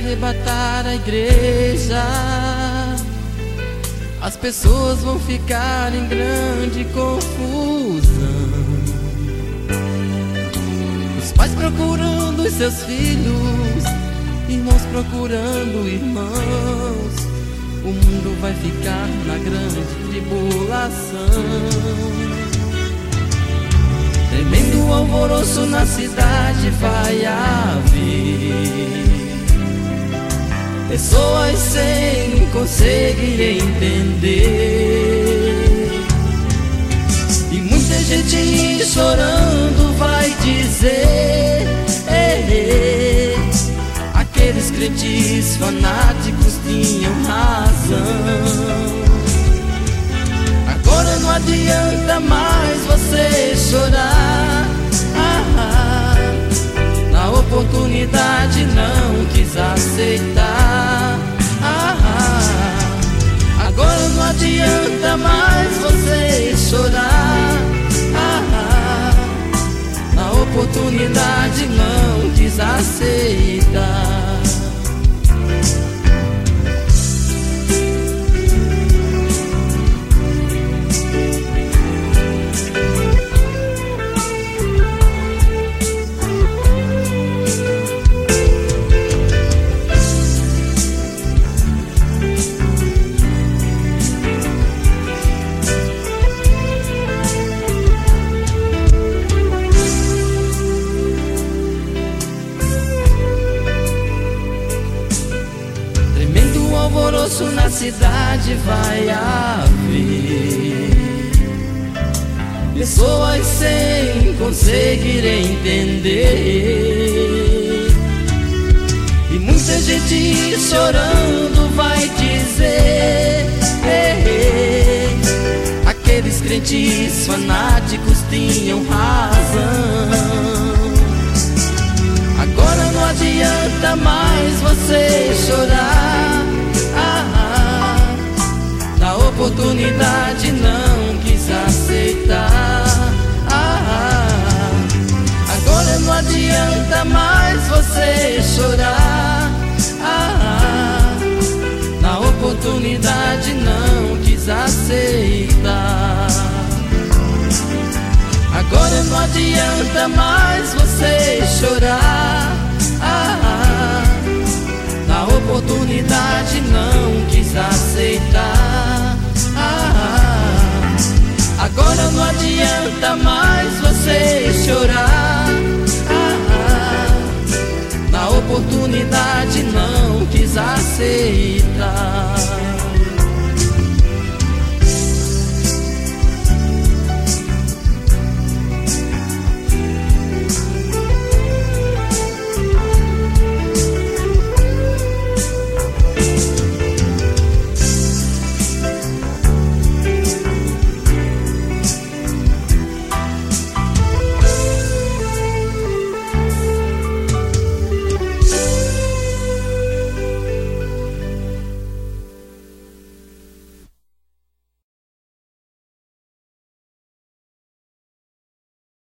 arrebatar a igreja, as pessoas vão ficar em grande confusão. Os pais procurando os seus filhos, irmãos procurando irmãos. O mundo vai ficar na grande tribulação. Tremendo alvoroço na cidade vai haver, pessoas sem conseguir entender, e muita gente chorando vai dizer: aqueles crentes fanáticos tinham razão. Agora não adianta mais você chorar, na oportunidade não quis aceitar. Agora não adianta mais você chorar, na oportunidade não quis aceitar. Alvoroço na cidade vai haver, pessoas sem conseguir entender, e muita gente chorando vai dizer: aqueles crentes fanáticos tinham razão. Agora não adianta mais você chorar, na oportunidade não quis aceitar. Agora não adianta mais você chorar, na oportunidade não quis aceitar. Agora não adianta mais você chorar, na oportunidade não quis aceitar. Agora não adianta mais você chorar, na oportunidade não quis aceitar.